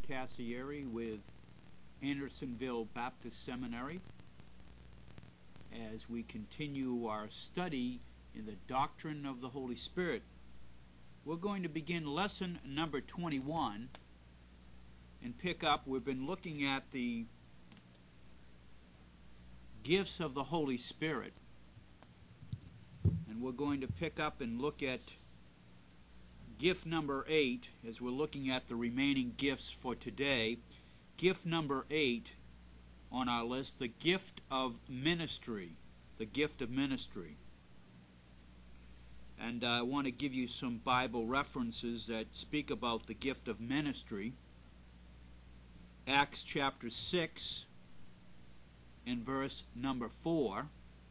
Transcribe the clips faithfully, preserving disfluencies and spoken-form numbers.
Cassieri with Andersonville Baptist Seminary as we continue our study in the doctrine of the Holy Spirit. We're going to begin lesson number twenty-one and pick up. We've been looking at the gifts of the Holy Spirit, and we're going to pick up and look at gift number eight as we're looking at the remaining gifts for today. Gift number eight on our list, the gift of ministry. The gift of ministry. And uh, I want to give you some Bible references that speak about the gift of ministry. Acts chapter six and verse number four.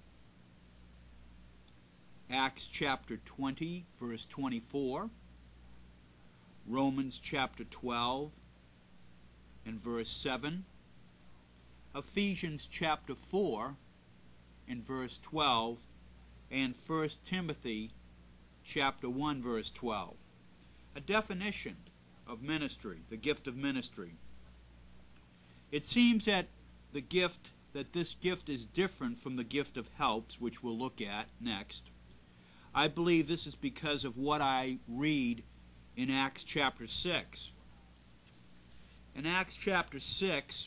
Acts chapter twenty, verse twenty-four. Romans chapter twelve and verse seven. Ephesians chapter four and verse twelve. And First Timothy chapter one, verse twelve. A definition of ministry, the gift of ministry. It seems that the gift, that this gift is different from the gift of helps, which we'll look at next. I believe this is because of what I read in Acts chapter six. In Acts chapter six,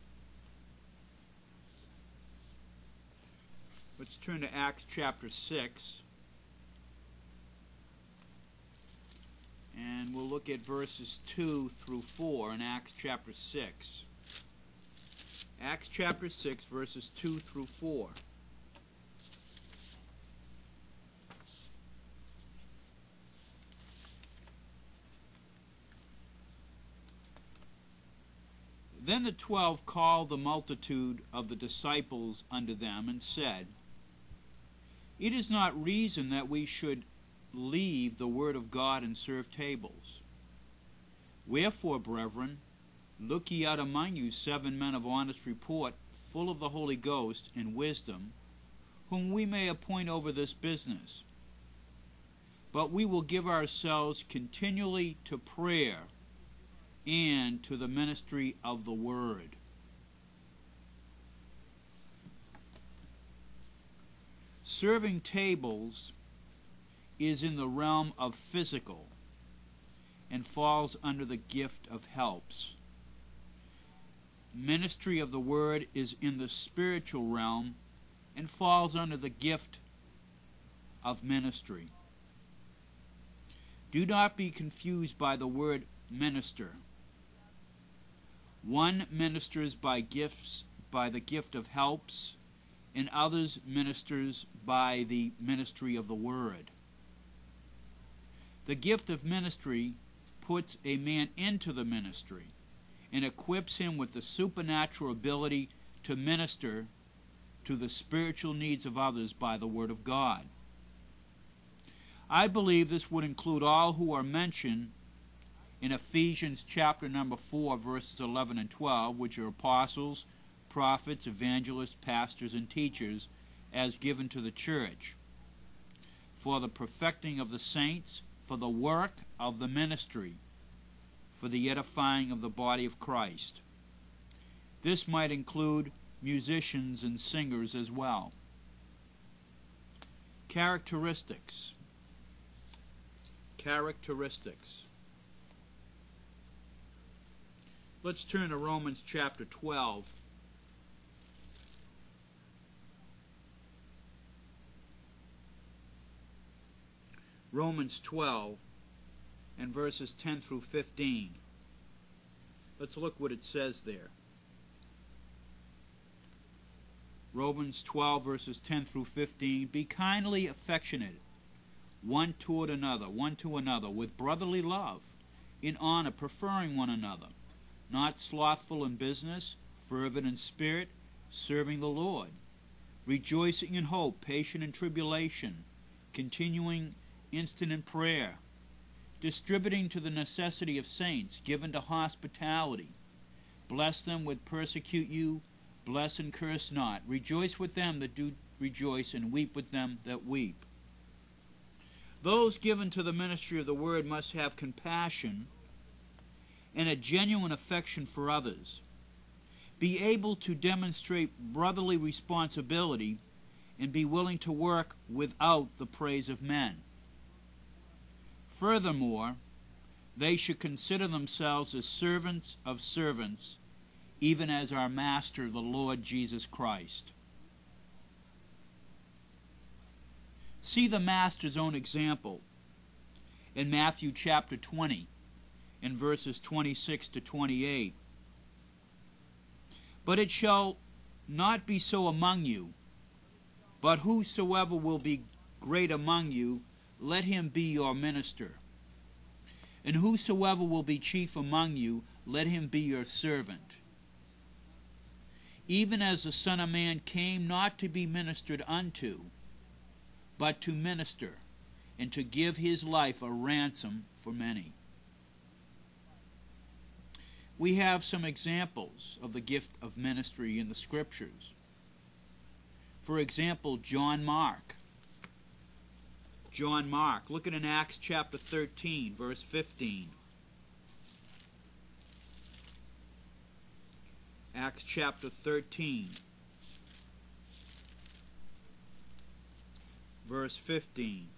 let's turn to Acts chapter six, and we'll look at verses two through four in Acts chapter six. Acts chapter six, verses two through four. Then the twelve called the multitude of the disciples unto them, and said, It is not reason that we should leave the word of God and serve tables. Wherefore, brethren, look ye out among you seven men of honest report, full of the Holy Ghost and wisdom, whom we may appoint over this business. But we will give ourselves continually to prayer and to the ministry of the word. Serving tables is in the realm of physical and falls under the gift of helps. Ministry of the word is in the spiritual realm and falls under the gift of ministry. Do not be confused by the word minister. One ministers by gifts, by the gift of helps, and others ministers by the ministry of the word. The gift of ministry puts a man into the ministry and equips him with the supernatural ability to minister to the spiritual needs of others by the word of God. I believe this would include all who are mentioned in Ephesians chapter number four, verses eleven and twelve, which are apostles, prophets, evangelists, pastors, and teachers, as given to the church, for the perfecting of the saints, for the work of the ministry, for the edifying of the body of Christ. This might include musicians and singers as well. Characteristics. Characteristics. Let's turn to Romans chapter twelve. Romans twelve and verses ten through fifteen. Let's look what it says there. Romans twelve verses ten through fifteen. Be kindly affectionate one toward another, one to another, with brotherly love, in honor, preferring one another, not slothful in business, fervent in spirit, serving the Lord, rejoicing in hope, patient in tribulation, continuing instant in prayer, distributing to the necessity of saints, given to hospitality. Bless them which persecute you, bless and curse not. Rejoice with them that do rejoice, and weep with them that weep. Those given to the ministry of the word must have compassion and a genuine affection for others. Be able to demonstrate brotherly responsibility and be willing to work without the praise of men. Furthermore, they should consider themselves as servants of servants, even as our Master, the Lord Jesus Christ. See the Master's own example in Matthew chapter twenty, in verses twenty-six to twenty-eight. But it shall not be so among you, but whosoever will be great among you, let him be your minister. And whosoever will be chief among you, let him be your servant. Even as the Son of Man came not to be ministered unto, but to minister, and to give his life a ransom for many. We have some examples of the gift of ministry in the Scriptures. For example, John Mark. John Mark. Look at in Acts chapter thirteen, verse fifteen. Acts chapter thirteen, verse fifteen.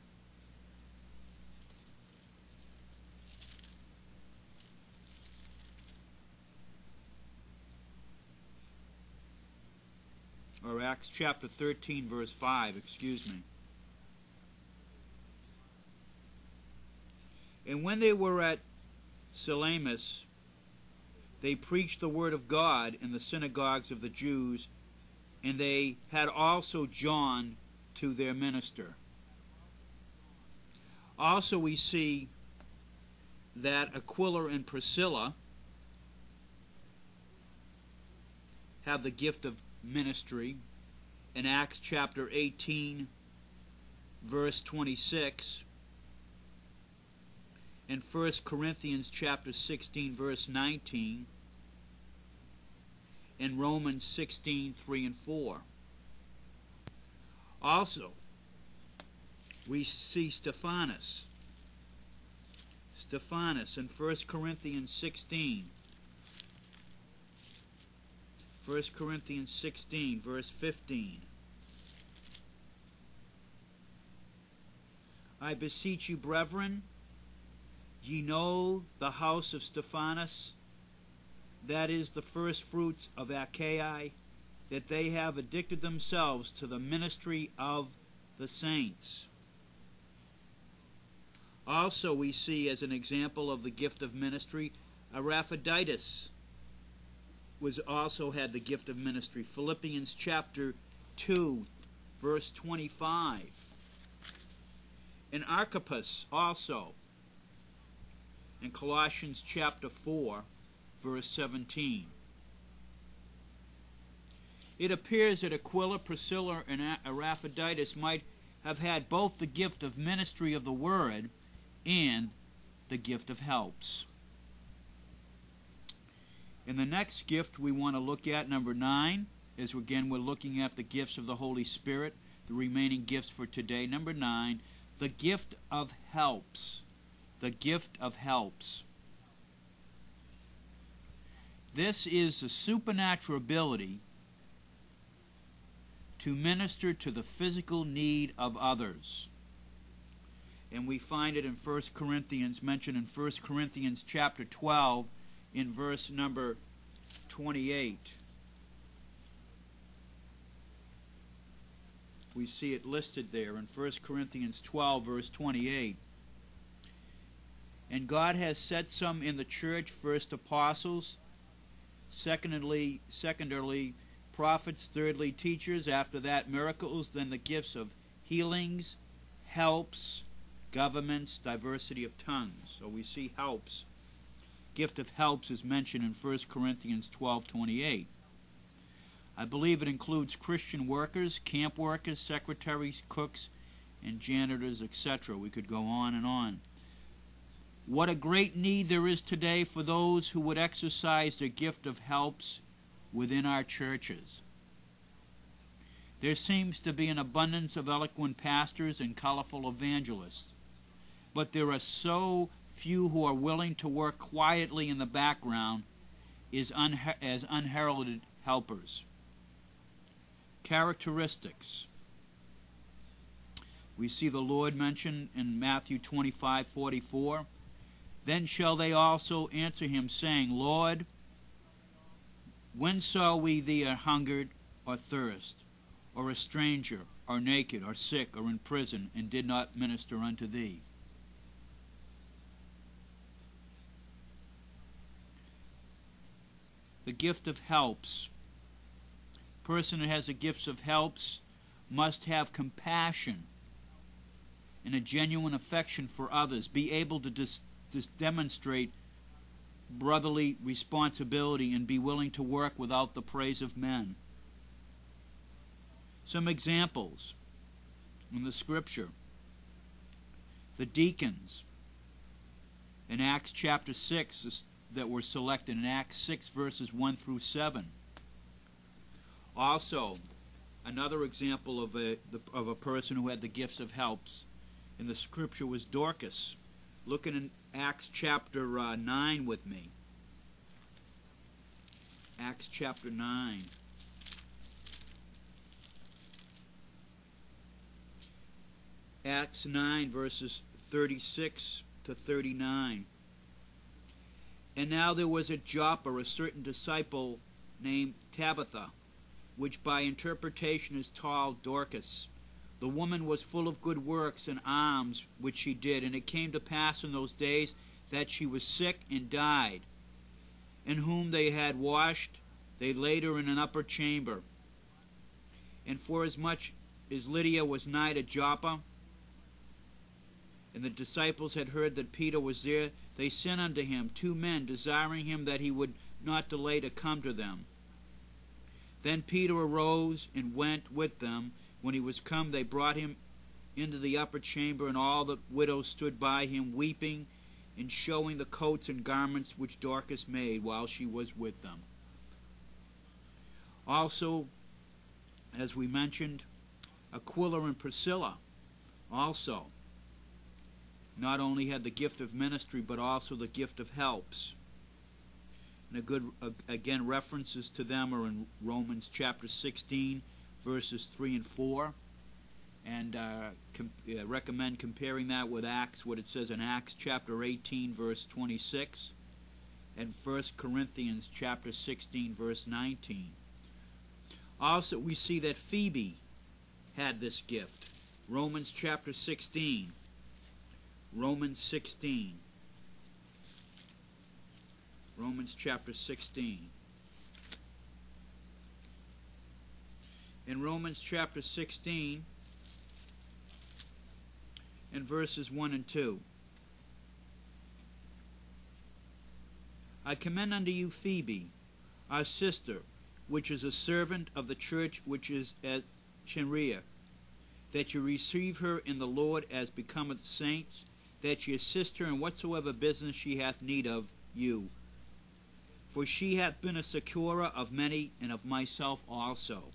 Or Acts chapter thirteen, verse five, excuse me. And when they were at Salamis, they preached the word of God in the synagogues of the Jews, and they had also John to their minister. Also we see that Aquila and Priscilla have the gift of ministry in Acts chapter eighteen, verse twenty-six, in First Corinthians chapter sixteen, verse nineteen, in Romans sixteen, three and four. Also, we see Stephanus. Stephanus in First Corinthians sixteen. First Corinthians sixteen, verse fifteen. I beseech you, brethren, ye know the house of Stephanus, that is the first fruits of Achaia, that they have addicted themselves to the ministry of the saints. Also we see as an example of the gift of ministry, Epaphroditus was also had the gift of ministry. Philippians chapter two, verse twenty-five. And Archippus also in Colossians chapter four, verse seventeen. It appears that Aquila, Priscilla, and Epaphroditus might have had both the gift of ministry of the word and the gift of helps. In the next gift we want to look at, number nine, is again we're looking at the gifts of the Holy Spirit, the remaining gifts for today. Number nine, the gift of helps. The gift of helps. This is the supernatural ability to minister to the physical need of others. And we find it in First Corinthians, mentioned in First Corinthians chapter twelve, in verse number twenty-eight. We see it listed there in First Corinthians twelve, verse twenty-eight. And God has set some in the church, first apostles, secondly, secondarily prophets, thirdly teachers, after that miracles, then the gifts of healings, helps, governments, diversity of tongues. So we see helps. Gift of helps is mentioned in First Corinthians twelve twenty-eight. I believe it includes Christian workers, camp workers, secretaries, cooks, and janitors, et cetera. We could go on and on. What a great need there is today for those who would exercise their gift of helps within our churches. There seems to be an abundance of eloquent pastors and colorful evangelists, but there are so few who are willing to work quietly in the background is unha- as unheralded helpers. Characteristics. We see the Lord mentioned in Matthew twenty-five forty-four. Then shall they also answer him, saying, Lord, when saw we thee a hungered or thirst, or a stranger, or naked, or sick, or in prison, and did not minister unto thee? The gift of helps. A person who has the gifts of helps must have compassion and a genuine affection for others, be able to dis- dis- demonstrate brotherly responsibility, and be willing to work without the praise of men. Some examples in the Scripture. The deacons in Acts chapter six that were selected in Acts six verses one through seven. Also, another example of a, of a person who had the gifts of helps in the Scripture was Dorcas. Looking in Acts chapter uh, nine with me. Acts chapter nine. Acts nine verses thirty-six to thirty-nine. And now there was at Joppa a certain disciple named Tabitha, which by interpretation is called Dorcas. The woman was full of good works and alms which she did, and it came to pass in those days that she was sick and died. And whom they had washed, they laid her in an upper chamber. And forasmuch as Lydia was nigh to Joppa, and the disciples had heard that Peter was there, they sent unto him two men, desiring him that he would not delay to come to them. Then Peter arose and went with them. When he was come, they brought him into the upper chamber, and all the widows stood by him, weeping and showing the coats and garments which Dorcas made while she was with them. Also, as we mentioned, Aquila and Priscilla also not only had the gift of ministry, but also the gift of helps. And a good, uh, again, references to them are in Romans chapter sixteen, verses three and four. And uh, com- uh, recommend comparing that with Acts, what it says in Acts chapter eighteen, verse twenty-six, and First Corinthians chapter sixteen, verse nineteen. Also, we see that Phoebe had this gift. Romans chapter sixteen. Romans sixteen. Romans chapter sixteen. In Romans chapter sixteen, in verses one and two. I commend unto you Phoebe, our sister, which is a servant of the church which is at Cenchrea, that you receive her in the Lord as becometh saints, that ye assist her in whatsoever business she hath need of you. For she hath been a securer of many, and of myself also.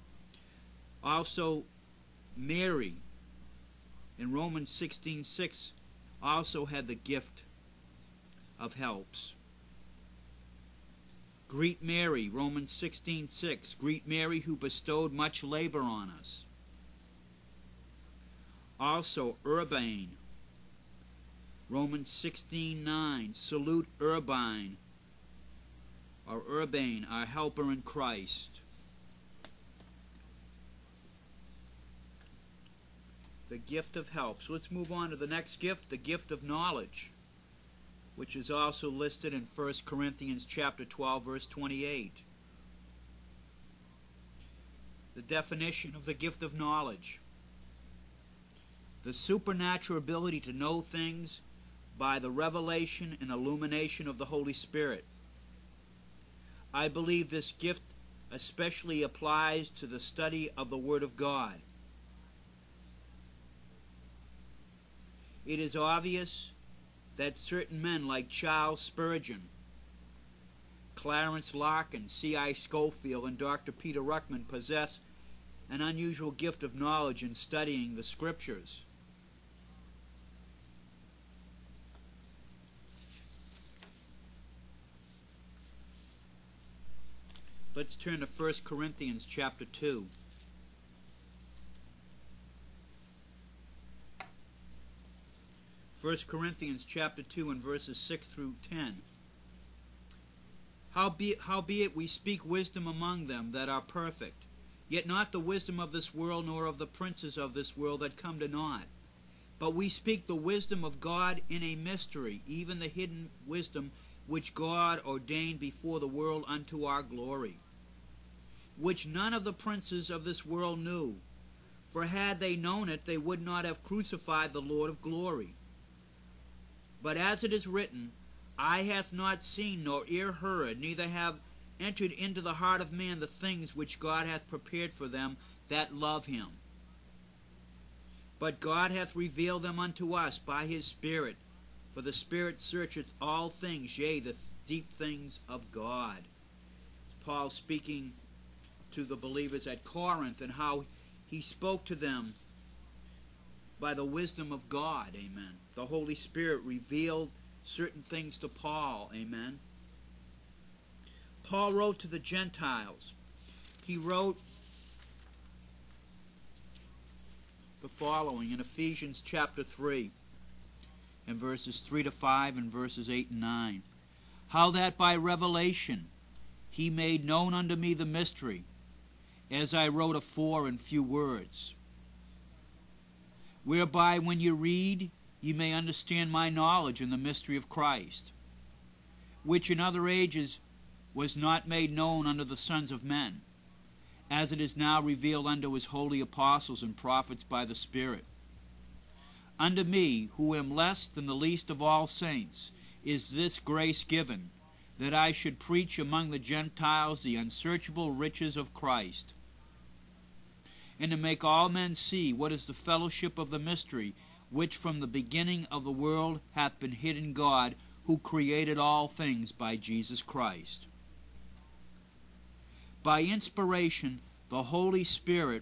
Also Mary, in Romans sixteen six, also had the gift of helps. Greet Mary, Romans sixteen six. Greet Mary, who bestowed much labor on us. Also Urbane, Romans sixteen nine. Salute Urbane, or Urbane, our helper in Christ. The gift of helps. Let's move on to the next gift, the gift of knowledge, which is also listed in First Corinthians chapter twelve, verse twenty-eight. The definition of the gift of knowledge: the supernatural ability to know things by the revelation and illumination of the Holy Spirit. I believe this gift especially applies to the study of the Word of God. It is obvious that certain men like Charles Spurgeon, Clarence Larkin, C I Scofield, and Doctor Peter Ruckman possess an unusual gift of knowledge in studying the Scriptures. Let's turn to First Corinthians chapter two. First Corinthians chapter two and verses six through ten. Howbeit, howbeit we speak wisdom among them that are perfect, yet not the wisdom of this world, nor of the princes of this world that come to naught. But we speak the wisdom of God in a mystery, even the hidden wisdom which God ordained before the world unto our glory, which none of the princes of this world knew. For had they known it, they would not have crucified the Lord of glory. But as it is written, Eye hath not seen, nor ear heard, neither have entered into the heart of man the things which God hath prepared for them that love him. But God hath revealed them unto us by his Spirit. For the Spirit searcheth all things, yea, the deep things of God. Paul speaking to the believers at Corinth, and how he spoke to them by the wisdom of God. Amen. The Holy Spirit revealed certain things to Paul. Amen. Paul wrote to the Gentiles. He wrote the following in Ephesians chapter three, and verses three to five, and verses eight and nine. How that by revelation he made known unto me the mystery, as I wrote afore in few words, whereby when you read, ye may understand my knowledge in the mystery of Christ, which in other ages was not made known unto the sons of men, as it is now revealed unto his holy apostles and prophets by the Spirit. Unto me, who am less than the least of all saints, is this grace given, that I should preach among the Gentiles the unsearchable riches of Christ, and to make all men see what is the fellowship of the mystery, which from the beginning of the world hath been hid in God, who created all things by Jesus Christ. By inspiration, the Holy Spirit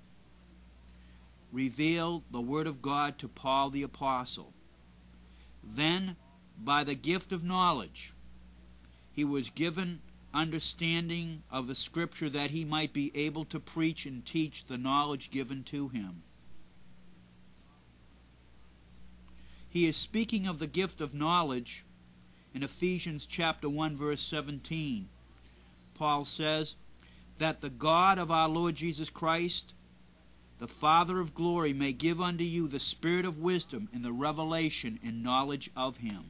revealed the Word of God to Paul the Apostle. Then, by the gift of knowledge, he was given understanding of the Scripture, that he might be able to preach and teach the knowledge given to him. He is speaking of the gift of knowledge in Ephesians chapter one, verse seventeen. Paul says, that the God of our Lord Jesus Christ, the Father of glory, may give unto you the spirit of wisdom in the revelation and knowledge of him.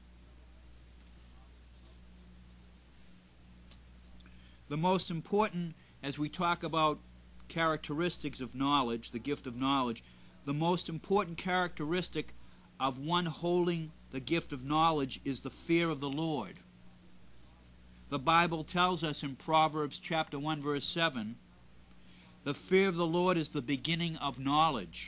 The most important, as we talk about characteristics of knowledge, the gift of knowledge, the most important characteristic of one holding the gift of knowledge is the fear of the Lord. The Bible tells us in Proverbs chapter one, verse seven, the fear of the Lord is the beginning of knowledge.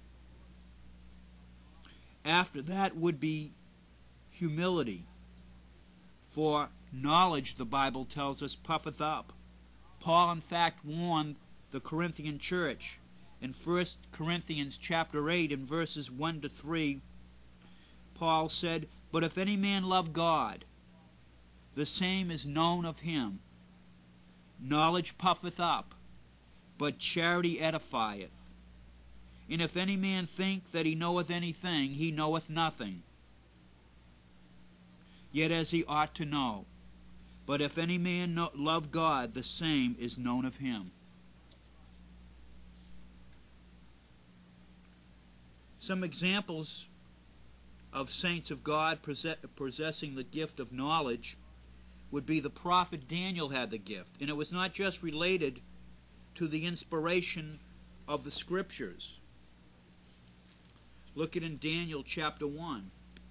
After that would be humility. For knowledge, the Bible tells us, puffeth up. Paul, in fact, warned the Corinthian church in First Corinthians chapter eight, in verses one to three. Paul said, but if any man love God, the same is known of him. Knowledge puffeth up, but charity edifieth. And if any man think that he knoweth anything, he knoweth nothing, yet as he ought to know. But if any man know, love God, the same is known of him. Some examples of saints of God possessing the gift of knowledge would be the prophet Daniel had the gift. And it was not just related to the inspiration of the Scriptures. Look at in Daniel chapter one.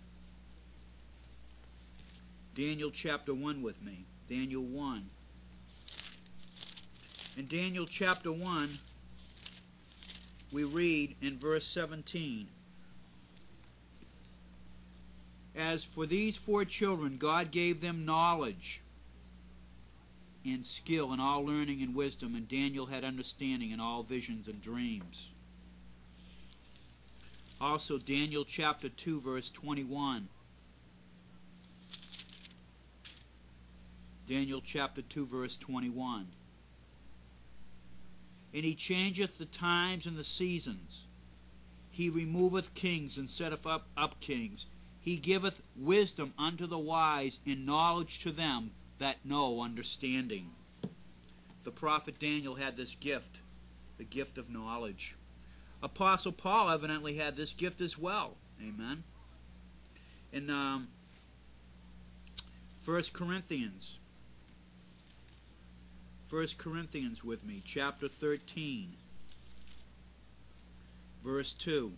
Daniel chapter one with me. Daniel one. In Daniel chapter one, we read in verse seventeen, as for these four children, God gave them knowledge and skill in all learning and wisdom, and Daniel had understanding in all visions and dreams. Also, Daniel chapter two, verse twenty-one. Daniel chapter two, verse twenty-one. And he changeth the times and the seasons. He removeth kings and setteth up, up kings. He giveth wisdom unto the wise, and knowledge to them that know understanding. The prophet Daniel had this gift, the gift of knowledge. Apostle Paul evidently had this gift as well. Amen. In um, First Corinthians, First Corinthians with me, chapter thirteen, verse two.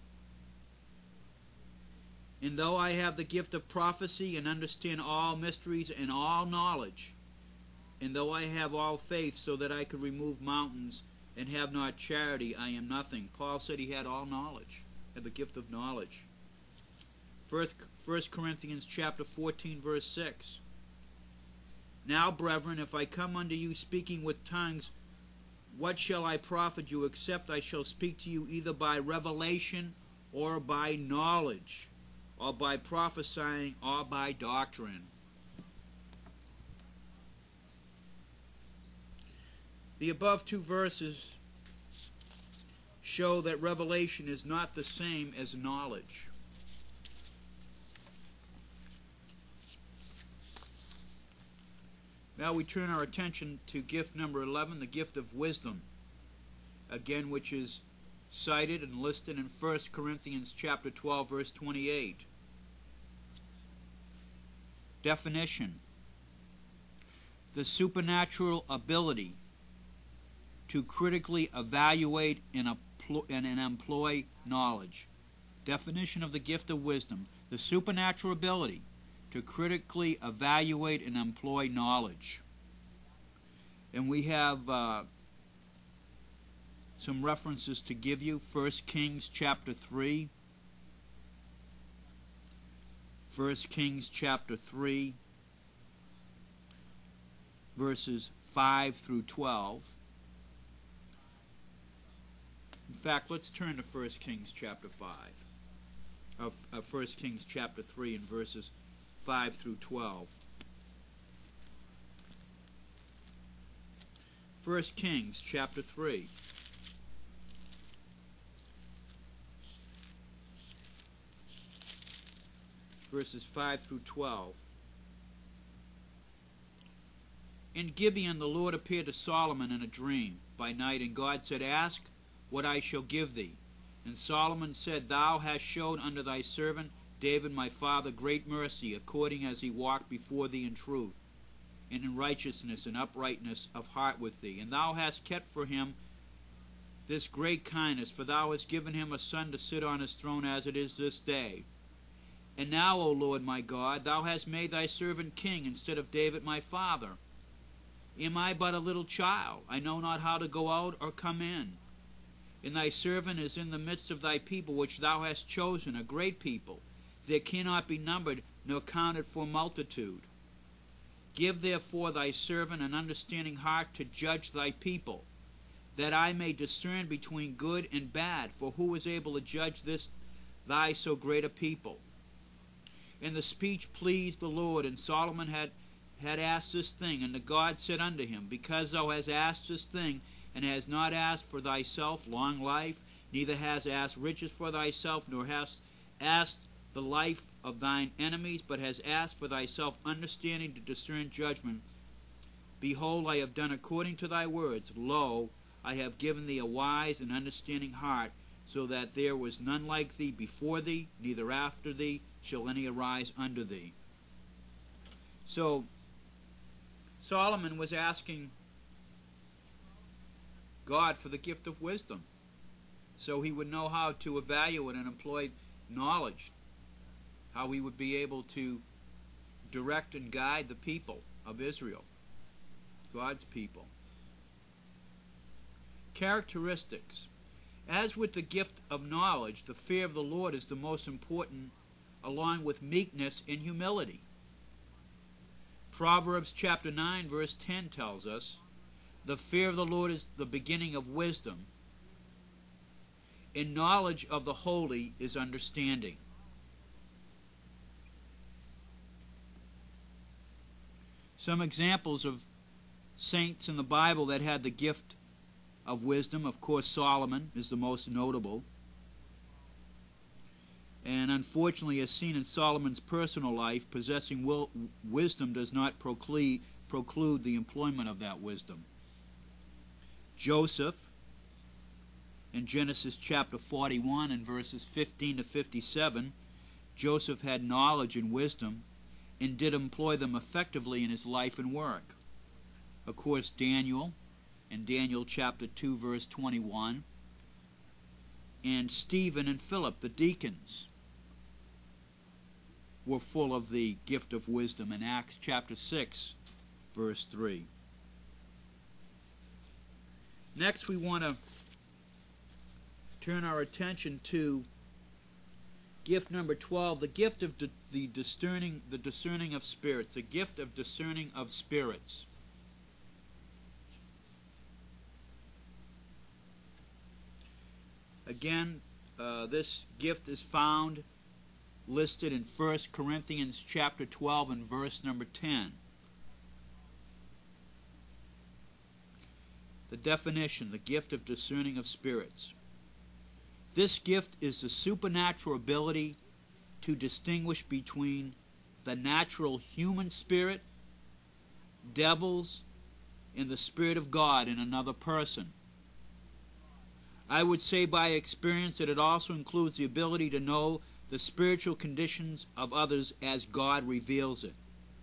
And though I have the gift of prophecy and understand all mysteries and all knowledge, and though I have all faith so that I could remove mountains and have not charity, I am nothing. Paul said he had all knowledge, had the gift of knowledge. First, First Corinthians chapter fourteen, verse six. Now, brethren, if I come unto you speaking with tongues, what shall I profit you, except I shall speak to you either by revelation or by knowledge, or by prophesying or by doctrine? The above two verses show that revelation is not the same as knowledge. Now we turn our attention to gift number eleven, the gift of wisdom, again which is cited and listed in First Corinthians chapter twelve, verse twenty-eight. Definition: the supernatural ability to critically evaluate and, and employ knowledge. Definition of the gift of wisdom: the supernatural ability to critically evaluate and employ knowledge. And we have uh, some references to give you. First Kings chapter three. First Kings chapter three, verses five through twelve. In fact, let's turn to First Kings chapter five. Of uh, First Kings chapter three and verses five through twelve. First Kings chapter three. Verses five through twelve. In Gibeon the Lord appeared to Solomon in a dream by night, and God said, Ask what I shall give thee. And Solomon said, Thou hast showed unto thy servant David my father great mercy, according as he walked before thee in truth, and in righteousness and uprightness of heart with thee. And thou hast kept for him this great kindness, for thou hast given him a son to sit on his throne as it is this day. And now, O Lord my God, thou hast made thy servant king instead of David my father. Am I but a little child? I know not how to go out or come in. And thy servant is in the midst of thy people, which thou hast chosen, a great people, that cannot be numbered nor counted for multitude. Give therefore thy servant an understanding heart to judge thy people, that I may discern between good and bad, for who is able to judge this thy so great a people? And the speech pleased the Lord, and Solomon had, had asked this thing, and the God said unto him, Because thou hast asked this thing, and hast not asked for thyself long life, neither hast asked riches for thyself, nor hast asked the life of thine enemies, but hast asked for thyself understanding to discern judgment. Behold, I have done according to thy words. Lo, I have given thee a wise and understanding heart, so that there was none like thee before thee, neither after thee shall any arise unto thee. So, Solomon was asking God for the gift of wisdom, so he would know how to evaluate and employ knowledge, how he would be able to direct and guide the people of Israel, God's people. Characteristics. As with the gift of knowledge, the fear of the Lord is the most important, along with meekness and humility. Proverbs chapter nine verse ten tells us, The fear of the Lord is the beginning of wisdom, and knowledge of the holy is understanding. Some examples of saints in the Bible that had the gift of wisdom, of course, Solomon is the most notable. And unfortunately, as seen in Solomon's personal life, possessing will, wisdom does not proclude, proclude the employment of that wisdom. Joseph, in Genesis chapter forty-one and verses fifteen to fifty-seven, Joseph had knowledge and wisdom and did employ them effectively in his life and work. Of course, Daniel, in Daniel chapter two, verse twenty-one, and Stephen and Philip, the deacons, were full of the gift of wisdom in Acts chapter six, verse three. Next, we want to turn our attention to gift number twelve, the gift of di the discerning, the discerning of spirits, the gift of discerning of spirits. Again, uh, this gift is found listed in First Corinthians chapter twelve and verse number ten. The definition, the gift of discerning of spirits. This gift is the supernatural ability to distinguish between the natural human spirit, devils, and the Spirit of God in another person. I would say by experience that it also includes the ability to know the spiritual conditions of others as God reveals it.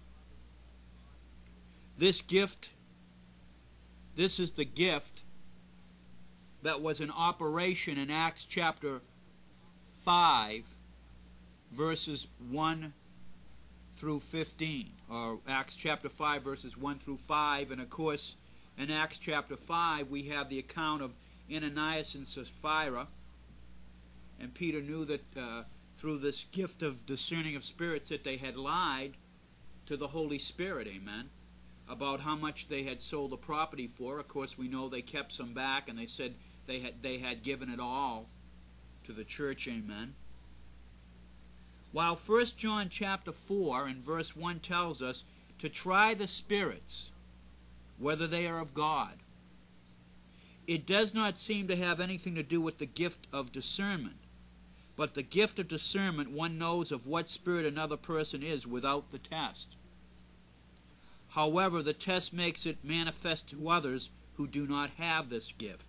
This gift, this is the gift that was in operation in Acts chapter five, verses one through fifteen, or Acts chapter five, verses one through five, and of course in Acts chapter five we have the account of Ananias and Sapphira, and Peter knew that uh, through this gift of discerning of spirits that they had lied to the Holy Spirit, amen, about how much they had sold the property for. Of course, we know they kept some back, and they said they had they had given it all to the church, amen. While First John chapter four and verse one tells us to try the spirits, whether they are of God, it does not seem to have anything to do with the gift of discernment. But the gift of discernment, one knows of what spirit another person is without the test. However, the test makes it manifest to others who do not have this gift.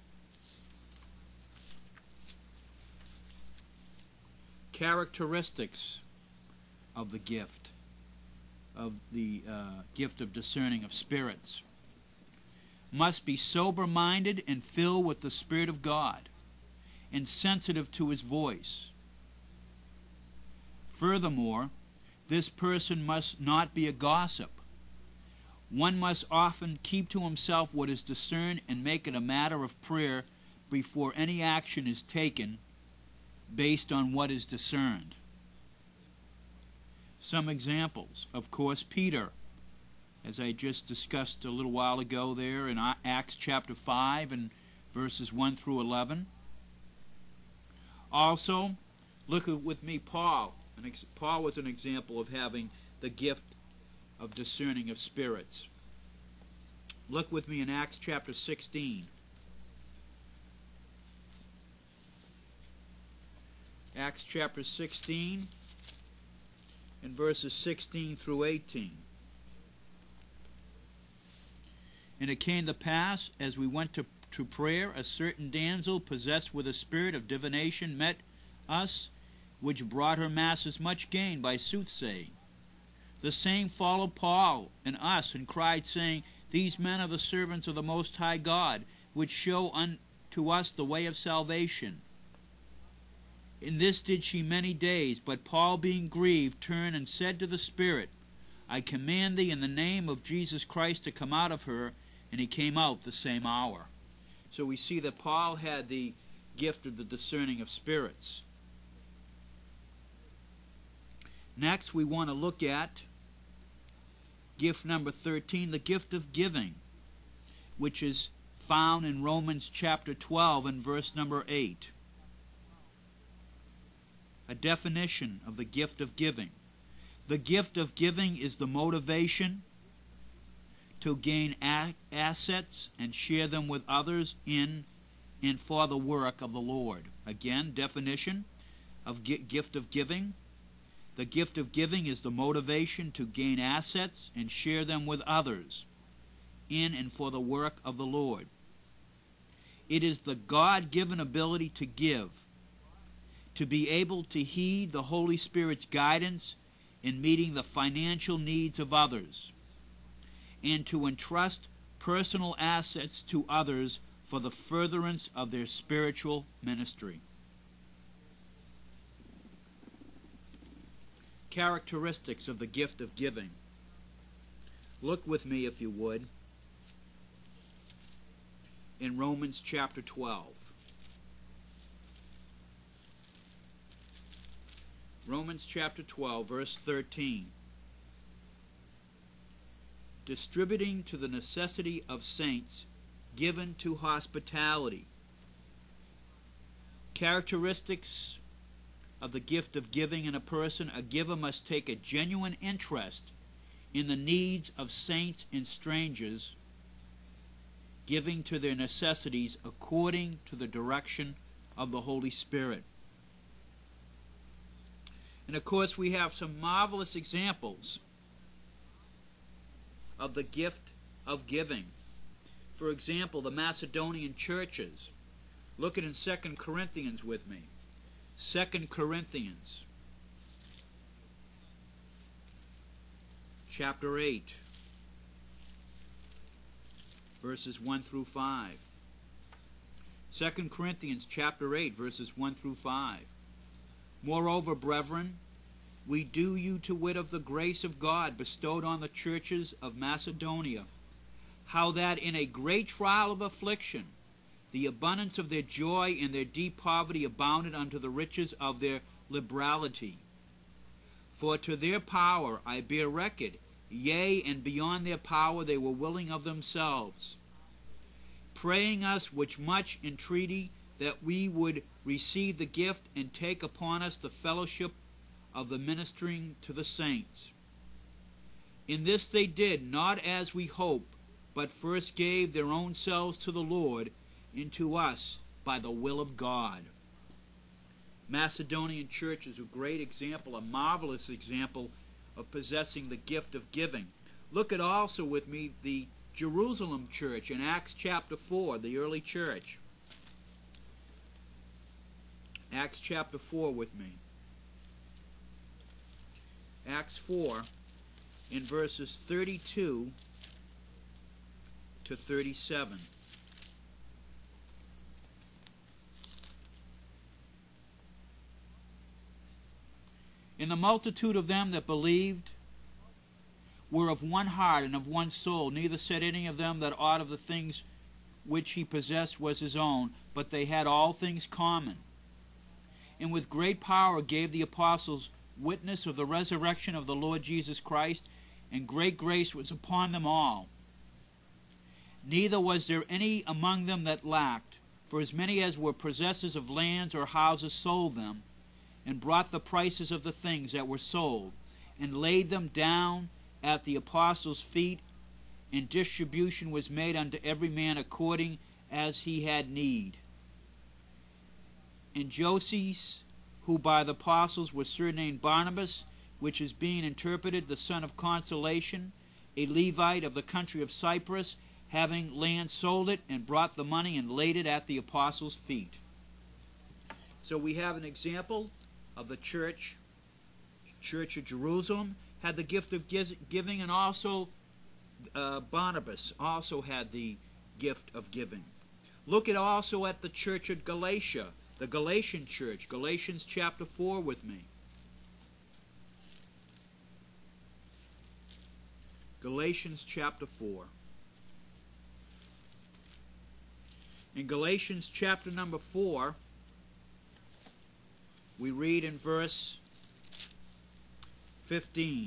Characteristics of the gift, of the uh, gift of discerning of spirits. Must be sober-minded and filled with the Spirit of God, and sensitive to His voice. Furthermore, this person must not be a gossip. One must often keep to himself what is discerned and make it a matter of prayer before any action is taken based on what is discerned. Some examples. Of course, Peter, as I just discussed a little while ago there in Acts chapter five and verses one through eleven. Also, look with me Paul. Paul was an example of having the gift of discerning of spirits. Look with me in Acts chapter sixteen. Acts chapter sixteen and verses sixteen through eighteen. And it came to pass, as we went to, to prayer, a certain damsel possessed with a spirit of divination met us, which brought her masters much gain by soothsaying. The same followed Paul and us, and cried, saying, These men are the servants of the Most High God, which show unto us the way of salvation. In this did she many days, but Paul, being grieved, turned and said to the spirit, I command thee in the name of Jesus Christ to come out of her, and he came out the same hour. So we see that Paul had the gift of the discerning of spirits. Next, we want to look at gift number thirteen, the gift of giving, which is found in Romans chapter twelve and verse number eight. A definition of the gift of giving. The gift of giving is the motivation to gain a assets and share them with others in and for the work of the Lord. Again, definition of gift of giving. The gift of giving is the motivation to gain assets and share them with others in and for the work of the Lord. It is the God-given ability to give, to be able to heed the Holy Spirit's guidance in meeting the financial needs of others, and to entrust personal assets to others for the furtherance of their spiritual ministry. Characteristics of the gift of giving. Look with me, if you would, in Romans chapter twelve. Romans chapter twelve, verse thirteen. Distributing to the necessity of saints, given to hospitality. Characteristics of the gift of giving in a person. A giver must take a genuine interest in the needs of saints and strangers, giving to their necessities according to the direction of the Holy Spirit. And of course we have some marvelous examples of the gift of giving. For example, the Macedonian churches. Look at in Second Corinthians with me. Second Corinthians chapter eight, verses one through five. Second Corinthians chapter eight, verses one through five. Moreover, brethren, we do you to wit of the grace of God bestowed on the churches of Macedonia, how that in a great trial of affliction the abundance of their joy and their deep poverty abounded unto the riches of their liberality. For to their power I bear record, yea, and beyond their power they were willing of themselves, praying us with much entreaty that we would receive the gift and take upon us the fellowship of the ministering to the saints. In this they did, not as we hope, but first gave their own selves to the Lord, and to us by the will of God. Macedonian church is a great example, a marvelous example of possessing the gift of giving. Look at also with me the Jerusalem church in Acts chapter four, the early church. Acts chapter four with me. Acts four in verses thirty-two to thirty-seven. And the multitude of them that believed were of one heart and of one soul. Neither said any of them that aught of the things which he possessed was his own, but they had all things common. And with great power gave the apostles witness of the resurrection of the Lord Jesus Christ, and great grace was upon them all. Neither was there any among them that lacked, for as many as were possessors of lands or houses sold them, and brought the prices of the things that were sold, and laid them down at the apostles' feet, and distribution was made unto every man according as he had need. And Joses, who by the apostles was surnamed Barnabas, which is being interpreted the son of consolation, a Levite of the country of Cyprus, having land sold it, and brought the money and laid it at the apostles' feet. So we have an example of the church, Church of Jerusalem, had the gift of giving, and also uh, Barnabas also had the gift of giving. Look at also at the church of Galatia, the Galatian church, Galatians chapter four with me. Galatians chapter four. In Galatians chapter number four, we read in verse fifteen.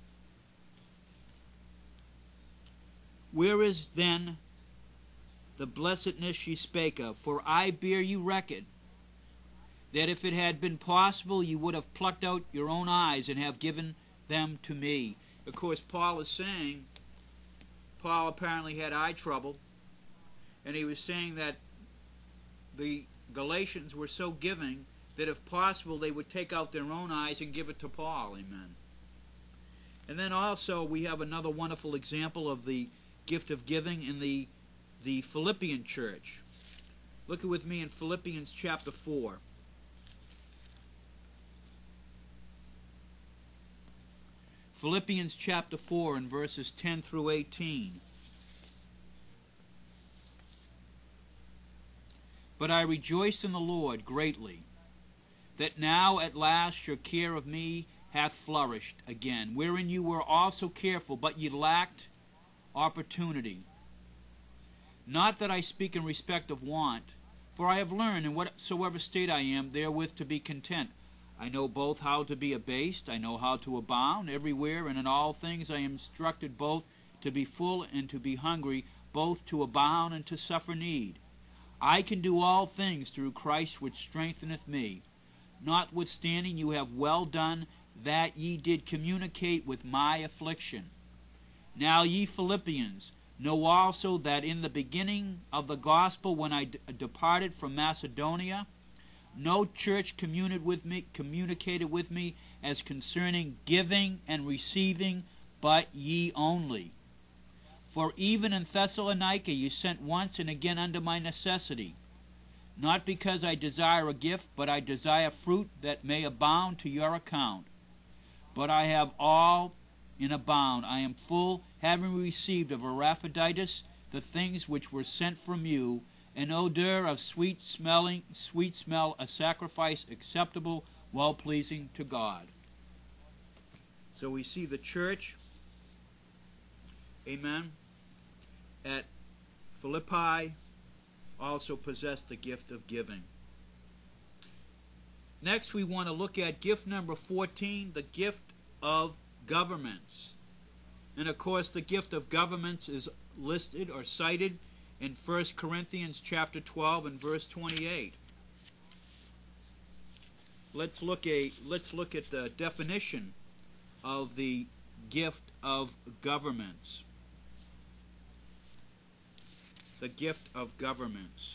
Where is then the blessedness ye spake of? For I bear you record that if it had been possible, you would have plucked out your own eyes and have given them to me. Of course, Paul is saying Paul apparently had eye trouble, and he was saying that the Galatians were so giving that if possible they would take out their own eyes and give it to Paul. Amen. And then also we have another wonderful example of the gift of giving in the, the Philippian church. Look with me in Philippians chapter four. Philippians chapter four and verses ten through eighteen. But I rejoice in the Lord greatly, that now at last your care of me hath flourished again, wherein you were also careful, but ye lacked opportunity. Not that I speak in respect of want, for I have learned in whatsoever state I am therewith to be content. I know both how to be abased, I know how to abound everywhere, and in all things I am instructed both to be full and to be hungry, both to abound and to suffer need. I can do all things through Christ which strengtheneth me. Notwithstanding you have well done that ye did communicate with my affliction. Now ye Philippians know also that in the beginning of the gospel, when I d- departed from Macedonia, no church communicated with me, communicated with me as concerning giving and receiving, but ye only. For even in Thessalonica ye sent once and again unto my necessity, not because I desire a gift, but I desire fruit that may abound to your account. But I have all in abound. I am full, having received of Epaphroditus the things which were sent from you, an odor of sweet smelling, sweet smell, a sacrifice acceptable, well pleasing to God. So we see the church, amen, at Philippi also possessed the gift of giving. Next we want to look at gift number fourteen, the gift of governments. And of course the gift of governments is listed or cited in First Corinthians chapter twelve and verse twenty-eight. Let's look a let's look at the definition of the gift of governments. The gift of governments.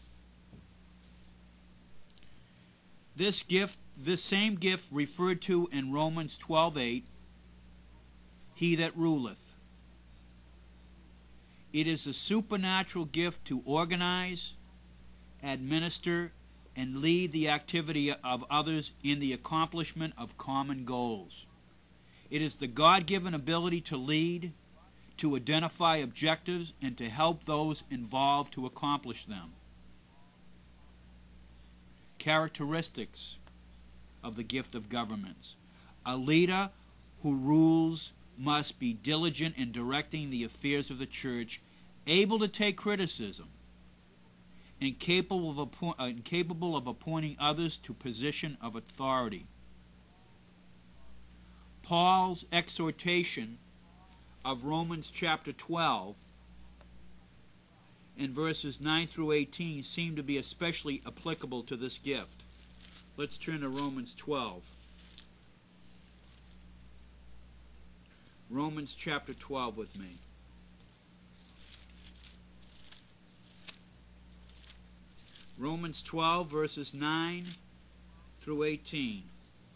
This gift, this same gift referred to in Romans twelve eight, he that ruleth. It is a supernatural gift to organize, administer, and lead the activity of others in the accomplishment of common goals. It is the God-given ability to lead, to identify objectives, and to help those involved to accomplish them. Characteristics of the gift of governments. A leader who rules must be diligent in directing the affairs of the church, able to take criticism, and capable of, appo- uh, capable of appointing others to position of authority. Paul's exhortation of Romans chapter twelve in verses nine through eighteen seem to be especially applicable to this gift. Let's turn to Romans twelve. Romans chapter twelve with me. Romans twelve verses nine through eighteen.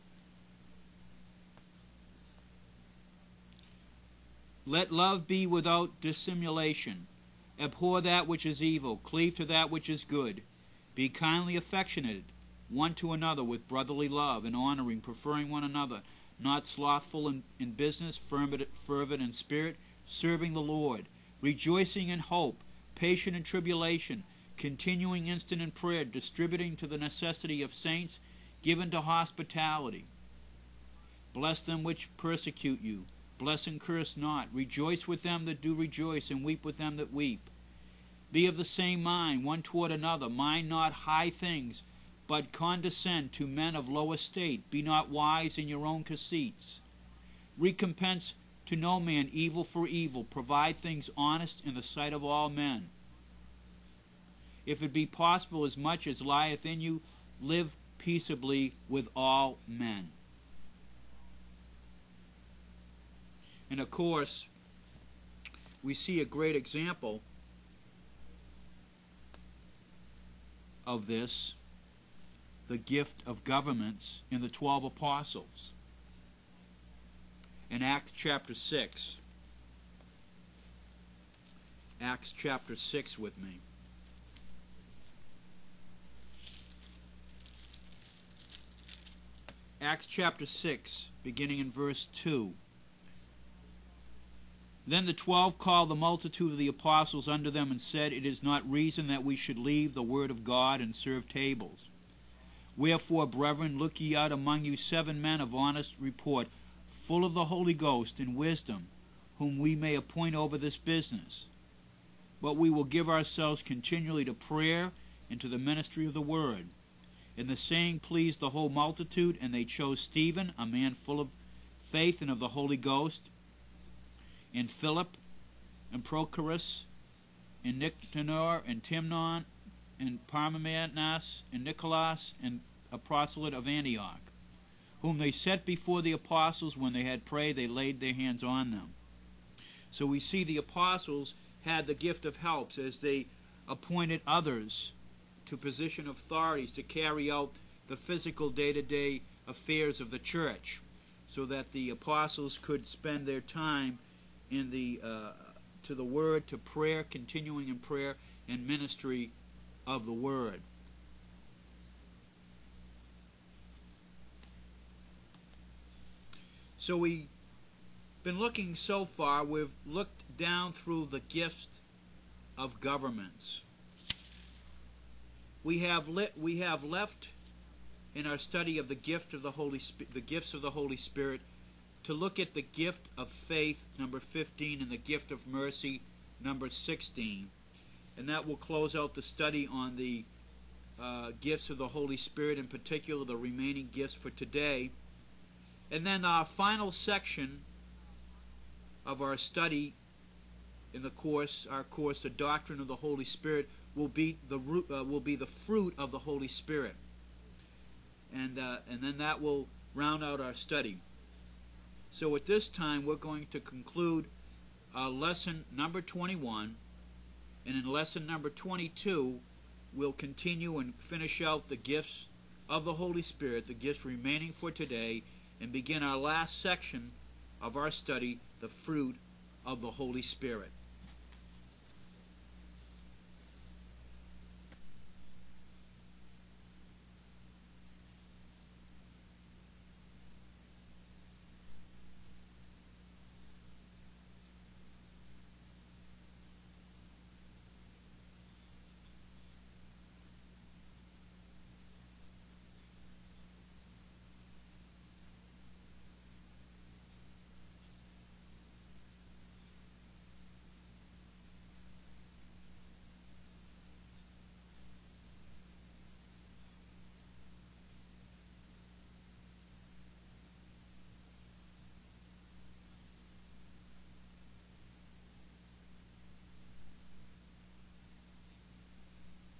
Let love be without dissimulation. Abhor that which is evil. Cleave to that which is good. Be kindly affectionate one to another with brotherly love, and honoring, preferring one another, not slothful in, in business, fervent, fervent in spirit, serving the Lord, rejoicing in hope, patient in tribulation, continuing instant in prayer, distributing to the necessity of saints, given to hospitality. Bless them which persecute you. Bless and curse not. Rejoice with them that do rejoice, and weep with them that weep. Be of the same mind one toward another. Mind not high things, but condescend to men of low estate. Be not wise in your own conceits. Recompense to no man evil for evil. Provide things honest in the sight of all men. If it be possible, as much as lieth in you, live peaceably with all men. And of course, we see a great example of this, the gift of governments, in the twelve apostles. In Acts chapter six, Acts chapter six with me. Acts chapter six, beginning in verse two. Then the twelve called the multitude of the apostles unto them, and said, It is not reason that we should leave the word of God and serve tables. Wherefore, brethren, look ye out among you seven men of honest report, full of the Holy Ghost and wisdom, whom we may appoint over this business. But we will give ourselves continually to prayer and to the ministry of the word. And the saying pleased the whole multitude, and they chose Stephen, a man full of faith and of the Holy Ghost, and Philip, and Prochorus, and Nicanor, and Timnon, and Parmenas, and Nicholas, and a proselyte of Antioch, whom they set before the apostles. When they had prayed, they laid their hands on them. So we see the apostles had the gift of helps as they appointed others to position of authorities to carry out the physical day-to-day affairs of the church, so that the apostles could spend their time in the uh, to the word, to prayer, continuing in prayer and ministry of the word. So we've been looking so far, we've looked down through the gift of governments. We have lit, we have left in our study of the gift of the Holy Spirit, the gifts of the Holy Spirit, to look at the gift of faith, number fifteen, and the gift of mercy, number sixteen. And that will close out the study on the uh, gifts of the Holy Spirit, in particular the remaining gifts for today. And then our final section of our study in the course, our course, the doctrine of the Holy Spirit, will be the root, uh, will be the fruit of the Holy Spirit, and uh, and then that will round out our study. So at this time, we're going to conclude uh, lesson number twenty-one, and in lesson number twenty-two, we'll continue and finish out the gifts of the Holy Spirit, the gifts remaining for today, and begin our last section of our study, the fruit of the Holy Spirit.